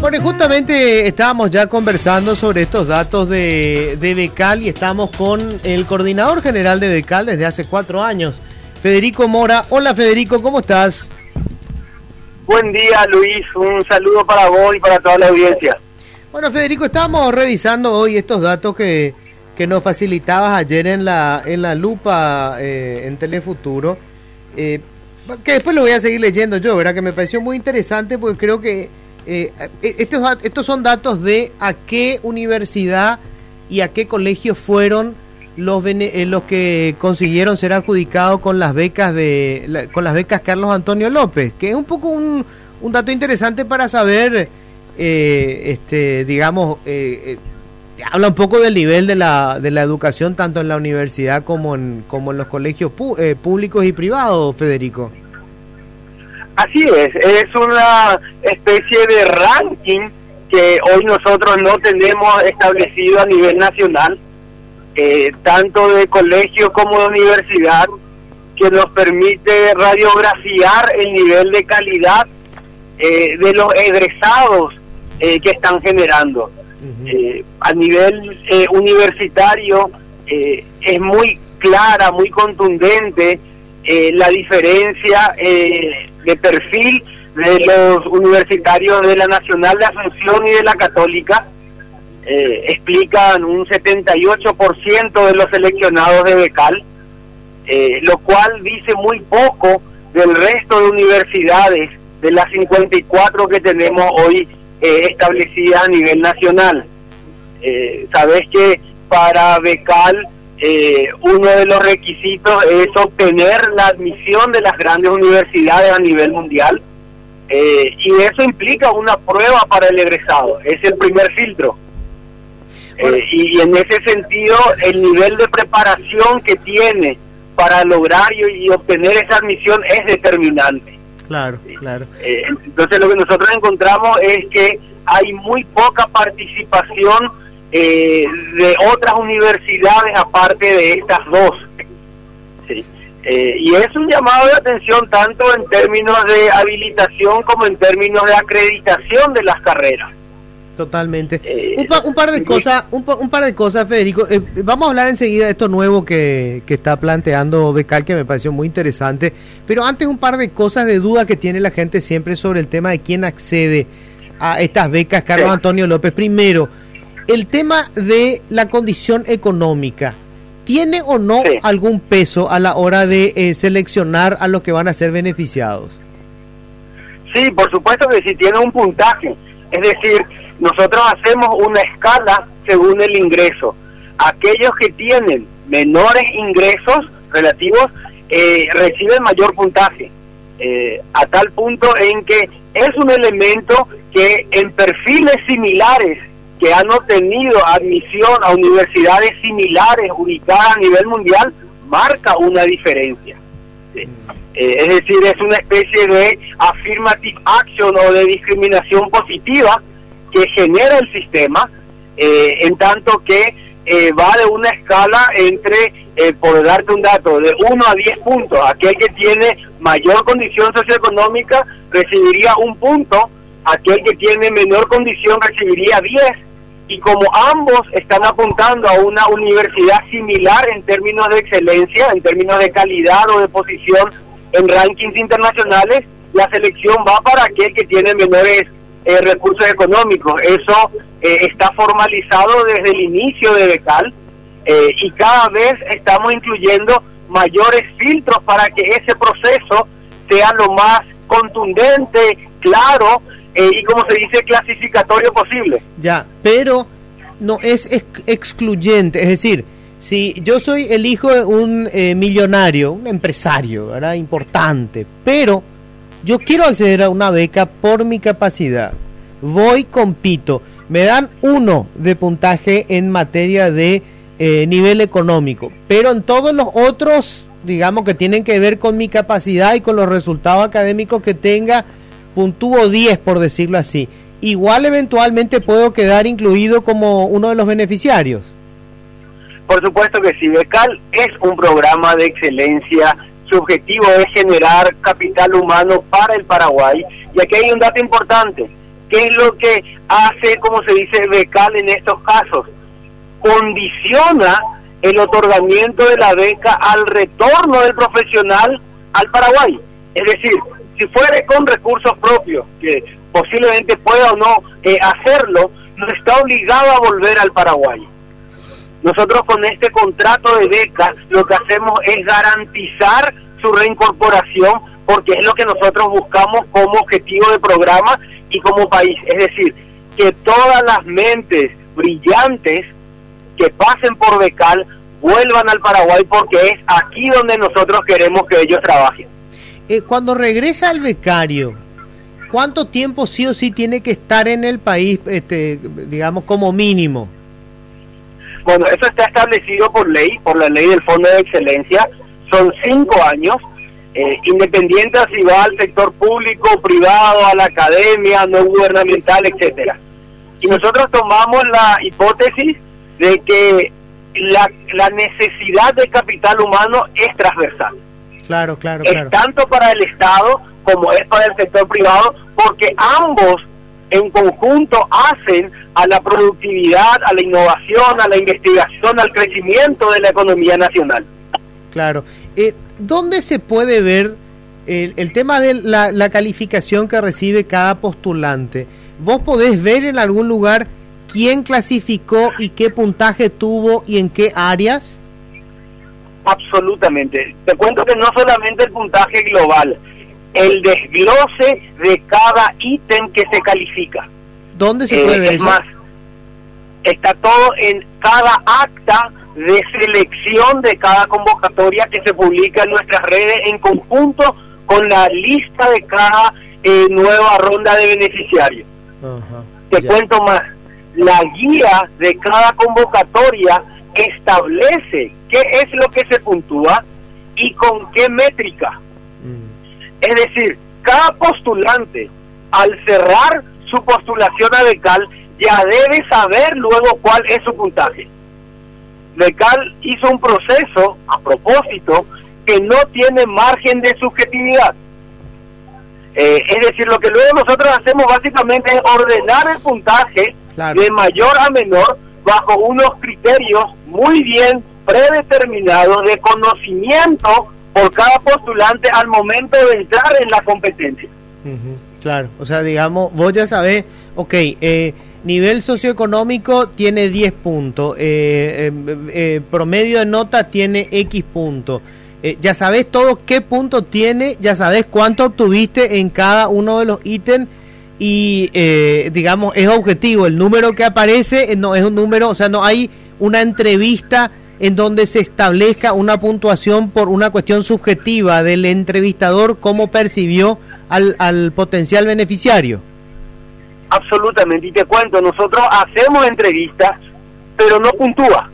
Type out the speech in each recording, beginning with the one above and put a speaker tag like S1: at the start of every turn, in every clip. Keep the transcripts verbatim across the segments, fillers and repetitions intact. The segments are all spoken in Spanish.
S1: Bueno, y justamente estábamos ya conversando sobre estos datos de, de Becal y estamos con el coordinador general de Becal desde hace cuatro años, Federico Mora. Hola Federico, ¿cómo estás?
S2: Buen día Luis, un saludo para vos y para toda la audiencia.
S1: Bueno Federico, estábamos revisando hoy estos datos que, que nos facilitabas ayer en la, en la lupa eh, en Telefuturo, eh, que después lo voy a seguir leyendo yo, ¿verdad? Que me pareció muy interesante porque creo que Eh, estos, estos son datos de a qué universidad y a qué colegio fueron los eh, los que consiguieron ser adjudicados con las becas de la, con las becas Carlos Antonio López, que es un poco un, un dato interesante para saber, eh, este digamos, eh, eh, habla un poco del nivel de la de la educación tanto en la universidad como en como en los colegios pu eh, públicos y privados, Federico.
S2: Así es, es una especie de ranking que hoy nosotros no tenemos establecido a nivel nacional, eh, tanto de colegio como de universidad, que nos permite radiografiar el nivel de calidad eh, de los egresados eh, que están generando. Uh-huh. Eh, a nivel eh, universitario eh, es muy clara, muy contundente eh, la diferencia eh, de perfil de los universitarios de la Nacional de Asunción y de la Católica. Eh, explican un setenta y ocho por ciento de los seleccionados de Becal, eh, lo cual dice muy poco del resto de universidades, de las cincuenta y cuatro que tenemos hoy eh, establecidas a nivel nacional. Eh, sabes que para Becal Eh, uno de los requisitos es obtener la admisión de las grandes universidades a nivel mundial, eh, y eso implica una prueba para el egresado, es el primer filtro. Eh, y, y en ese sentido el nivel de preparación que tiene para lograr y, y obtener esa admisión es determinante.
S1: Claro, claro.
S2: Eh, entonces lo que nosotros encontramos es que hay muy poca participación Eh, de otras universidades aparte de estas dos. Sí. Eh, y es un llamado de atención tanto en términos de habilitación como en términos de acreditación de las carreras.
S1: Totalmente. Eh, un, pa, un par de cosas, un, un par de cosas, Federico. Eh, vamos a hablar enseguida de esto nuevo que, que está planteando Becal, que me pareció muy interesante. Pero antes un par de cosas de duda que tiene la gente siempre sobre el tema de quién accede a estas becas Carlos sí. Antonio López. Primero, el tema de la condición económica, ¿tiene o no sí. algún peso a la hora de eh, seleccionar a los que van a ser beneficiados?
S2: Sí, por supuesto que sí tiene un puntaje. Es decir, nosotros hacemos una escala según el ingreso. Aquellos que tienen menores ingresos relativos eh, reciben mayor puntaje, eh, a tal punto en que es un elemento que en perfiles similares que han obtenido admisión a universidades similares ubicadas a nivel mundial, marca una diferencia. ¿Sí? Eh, es decir, es una especie de affirmative action o de discriminación positiva que genera el sistema, eh, en tanto que eh, va de una escala entre, eh, por darte un dato, de uno a diez puntos. Aquel que tiene mayor condición socioeconómica recibiría un punto, aquel que tiene menor condición recibiría diez. Y como ambos están apuntando a una universidad similar en términos de excelencia, en términos de calidad o de posición en rankings internacionales, la selección va para aquel que tiene menores eh, recursos económicos. Eso eh, está formalizado desde el inicio de Becal, eh, y cada vez estamos incluyendo mayores filtros para que ese proceso sea lo más contundente, claro, Eh, y como se dice, clasificatorio posible.
S1: Ya, pero no es ex- excluyente, es decir, si yo soy el hijo de un eh, millonario, un empresario, ¿verdad? Importante, pero yo quiero acceder a una beca por mi capacidad, voy, compito, me dan uno de puntaje en materia de eh, nivel económico, pero en todos los otros, digamos, que tienen que ver con mi capacidad y con los resultados académicos que tenga, puntúo diez, por decirlo así, igual eventualmente puedo quedar incluido como uno de los beneficiarios.
S2: Por supuesto que sí, Becal es un programa de excelencia, su objetivo es generar capital humano para el Paraguay, y aquí hay un dato importante, ¿Qué es lo que hace, como se dice, Becal en estos casos? Condiciona el otorgamiento de la beca al retorno del profesional al Paraguay. Es decir, si fuere con recursos propios, que posiblemente pueda o no eh, hacerlo, no está obligado a volver al Paraguay. Nosotros con este contrato de beca lo que hacemos es garantizar su reincorporación, porque es lo que nosotros buscamos como objetivo de programa y como país. Es decir, que todas las mentes brillantes que pasen por Becal vuelvan al Paraguay, porque es aquí donde nosotros queremos que ellos trabajen.
S1: Eh, cuando regresa el becario, ¿cuánto tiempo sí o sí tiene que estar en el país, este, digamos, como mínimo?
S2: Bueno, eso está establecido por ley, por la ley del Fondo de Excelencia. Son cinco años, eh, independiente si va al sector público, privado, a la academia, no gubernamental, etcétera. Y sí, nosotros tomamos la hipótesis de que la, la necesidad de capital humano es transversal.
S1: Claro, claro,
S2: es
S1: claro.
S2: tanto para el Estado como es para el sector privado, porque ambos en conjunto hacen a la productividad, a la innovación, a la investigación, al crecimiento de la economía nacional.
S1: Claro. Eh, ¿Dónde se puede ver el, el tema de la, la calificación que recibe cada postulante? ¿Vos podés ver en algún lugar quién clasificó y qué puntaje tuvo y en qué áreas?
S2: Absolutamente. Te cuento que no solamente el puntaje global, el desglose de cada ítem que se califica.
S1: ¿Dónde se puede
S2: eh,
S1: ver
S2: es
S1: eso?
S2: Más, está todo en cada acta de selección de cada convocatoria que se publica en nuestras redes en conjunto con la lista de cada eh, nueva ronda de beneficiarios.
S1: Ajá,
S2: Te
S1: ya.
S2: cuento más, la guía de cada convocatoria establece qué es lo que se puntúa y con qué métrica. Mm. Es decir, cada postulante al cerrar su postulación a Becal ya debe saber luego cuál es su puntaje. Becal hizo un proceso, a propósito, que no tiene margen de subjetividad. Eh, es decir, lo que luego nosotros hacemos básicamente es ordenar el puntaje, claro, de mayor a menor bajo unos criterios muy bien predeterminados de conocimiento por cada postulante al momento de entrar en la competencia.
S1: Uh-huh, claro, o sea, digamos, vos ya sabés, ok, eh, nivel socioeconómico tiene diez puntos, eh, eh, eh, promedio de nota tiene X puntos, eh, ya sabés todo qué punto tiene, ya sabés cuánto obtuviste en cada uno de los ítems y, eh, digamos, es objetivo, el número que aparece no es un número, o sea, no hay una entrevista en donde se establezca una puntuación por una cuestión subjetiva del entrevistador, cómo percibió al, al potencial beneficiario.
S2: Absolutamente, y te cuento, nosotros hacemos entrevistas, pero no puntúa,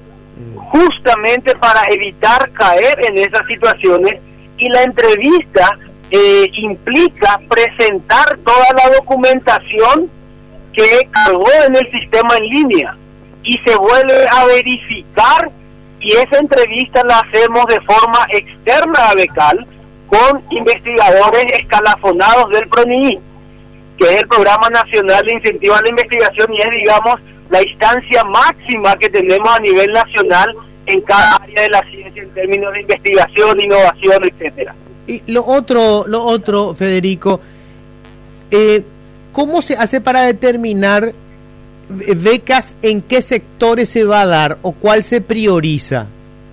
S2: justamente para evitar caer en esas situaciones, y la entrevista eh, implica presentar toda la documentación que cargó en el sistema en línea, y se vuelve a verificar, y esa entrevista la hacemos de forma externa a Becal, con investigadores escalafonados del PRONII, que es el Programa Nacional de Incentivo a la Investigación, y es, digamos, la instancia máxima que tenemos a nivel nacional en cada área de la ciencia en términos de investigación, innovación, etcétera.
S1: Y lo otro, lo otro, Federico, eh, ¿cómo se hace para determinar becas en qué sectores se va a dar o cuál se prioriza?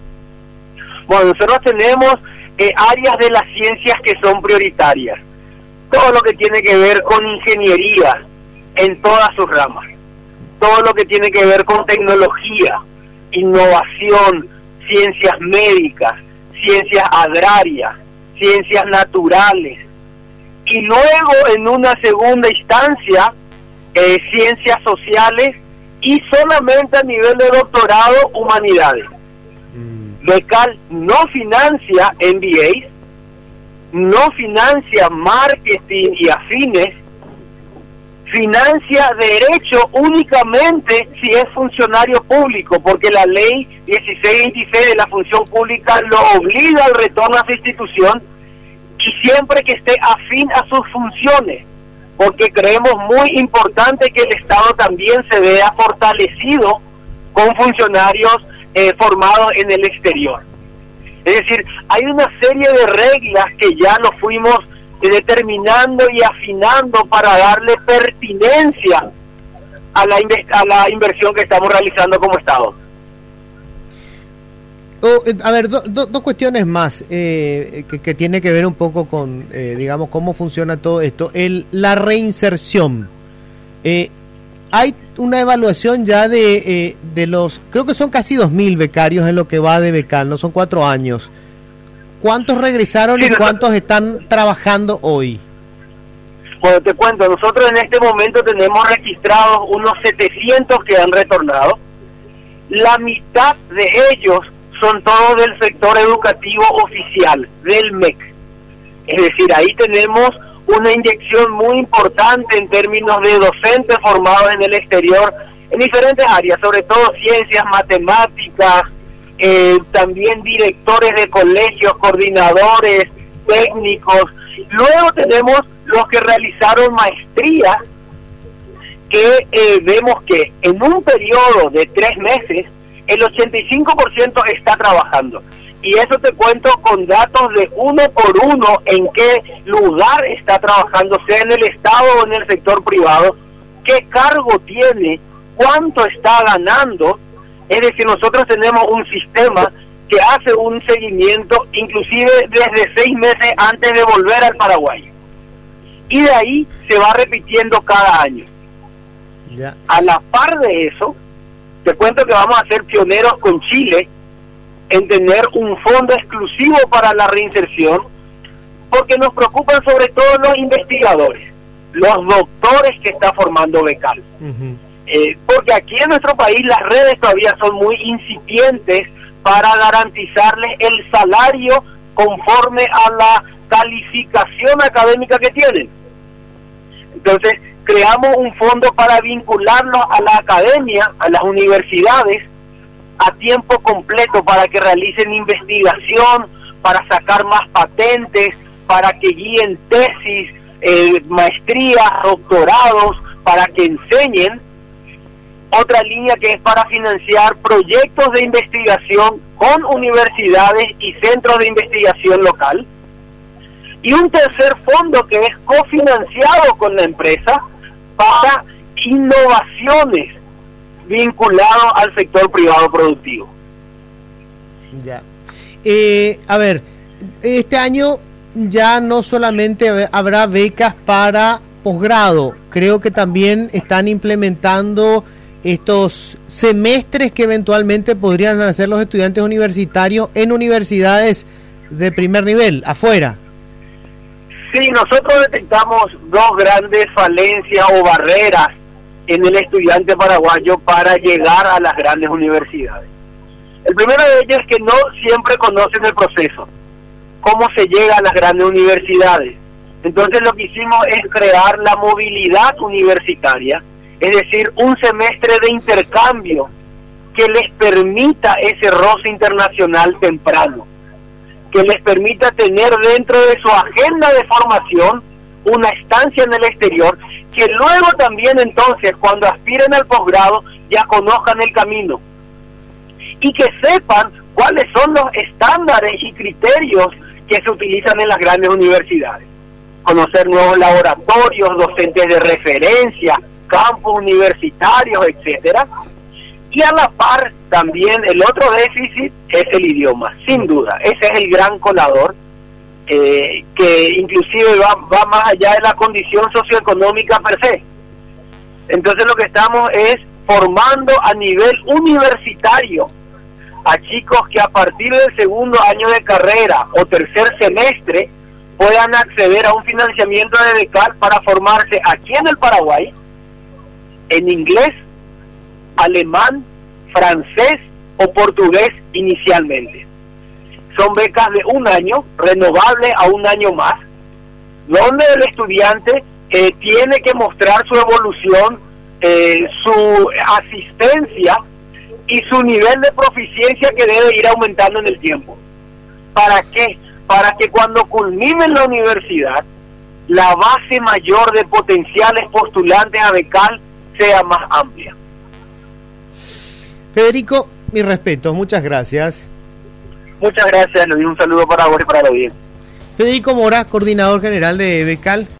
S2: Bueno, nosotros tenemos eh, áreas de las ciencias que son prioritarias. Todo lo que tiene que ver con ingeniería en todas sus ramas, todo lo que tiene que ver con tecnología, innovación, ciencias médicas, ciencias agrarias, ciencias naturales, y luego en una segunda instancia eh, ciencias sociales, y solamente a nivel de doctorado humanidades. Mm. Becal no financia M B As, no financia marketing y afines, financia derecho únicamente si es funcionario público, porque la ley dieciséis veintiséis de la función pública lo obliga al retorno a su institución, y siempre que esté afín a sus funciones, porque creemos muy importante que el Estado también se vea fortalecido con funcionarios eh, formados en el exterior. Es decir, hay una serie de reglas que ya lo fuimos eh, determinando y afinando para darle pertinencia a la, a la inversión que estamos realizando como Estado.
S1: Oh, a ver, do, do, dos cuestiones más eh, que, que tiene que ver un poco con, eh, digamos, cómo funciona todo esto. El, la reinserción. Eh, hay una evaluación ya de, eh, de los, creo que son casi dos mil becarios en lo que va de becal, no son cuatro años. ¿Cuántos regresaron sí, y cuántos están trabajando hoy?
S2: Bueno, te cuento, nosotros en este momento tenemos registrados unos setecientos que han retornado. La mitad de ellos son todos del sector educativo oficial, del M E C. Es decir, ahí tenemos una inyección muy importante en términos de docentes formados en el exterior, en diferentes áreas, sobre todo ciencias, matemáticas, eh, también directores de colegios, coordinadores, técnicos. Luego tenemos los que realizaron maestría, que eh, vemos que en un periodo de tres meses, el ochenta y cinco por ciento está trabajando. Y eso te cuento con datos de uno por uno en qué lugar está trabajando, sea en el Estado o en el sector privado, qué cargo tiene, cuánto está ganando. Es decir, nosotros tenemos un sistema que hace un seguimiento inclusive desde seis meses antes de volver al Paraguay. Y de ahí se va repitiendo cada año. Yeah. A la par de eso, te cuento que vamos a ser pioneros con Chile en tener un fondo exclusivo para la reinserción, porque nos preocupan sobre todo los investigadores, los doctores que está formando Becal. Uh-huh. Eh, porque aquí en nuestro país las redes todavía son muy incipientes para garantizarles el salario conforme a la calificación académica que tienen. Entonces, creamos un fondo para vincularlos a la academia, a las universidades, a tiempo completo, para que realicen investigación, para sacar más patentes, para que guíen tesis, eh, maestrías, doctorados, para que enseñen. Otra línea que es para financiar proyectos de investigación con universidades y centros de investigación local. Y un tercer fondo que es cofinanciado con la empresa para innovaciones vinculados al sector privado productivo.
S1: Ya. Eh, a ver, este año ya no solamente habrá becas para posgrado, creo que también están implementando estos semestres que eventualmente podrían hacer los estudiantes universitarios en universidades de primer nivel, afuera.
S2: Sí, nosotros detectamos dos grandes falencias o barreras en el estudiante paraguayo para llegar a las grandes universidades. El primero de ellos es que no siempre conocen el proceso, cómo se llega a las grandes universidades. Entonces lo que hicimos es crear la movilidad universitaria, es decir, un semestre de intercambio que les permita ese roce internacional temprano, que les permita tener dentro de su agenda de formación una estancia en el exterior, que luego también entonces cuando aspiren al posgrado ya conozcan el camino y que sepan cuáles son los estándares y criterios que se utilizan en las grandes universidades. Conocer nuevos laboratorios, docentes de referencia, campus universitarios, etcétera. Y a la par también el otro déficit es el idioma, sin duda. Ese es el gran colador, eh, que inclusive va, va más allá de la condición socioeconómica per se. Entonces lo que estamos es formando a nivel universitario a chicos que a partir del segundo año de carrera o tercer semestre puedan acceder a un financiamiento de becal para formarse aquí en el Paraguay en inglés, alemán, francés o portugués inicialmente. Son becas de un año, renovables a un año más, donde el estudiante eh, tiene que mostrar su evolución, eh, su asistencia y su nivel de proficiencia que debe ir aumentando en el tiempo. ¿Para qué? Para que cuando culmine la universidad la base mayor de potenciales postulantes a becal sea más amplia.
S1: Federico, mi respeto, muchas gracias.
S2: Muchas gracias, le doy un saludo para vos y para la audiencia.
S1: Federico Mora, coordinador general de Becal.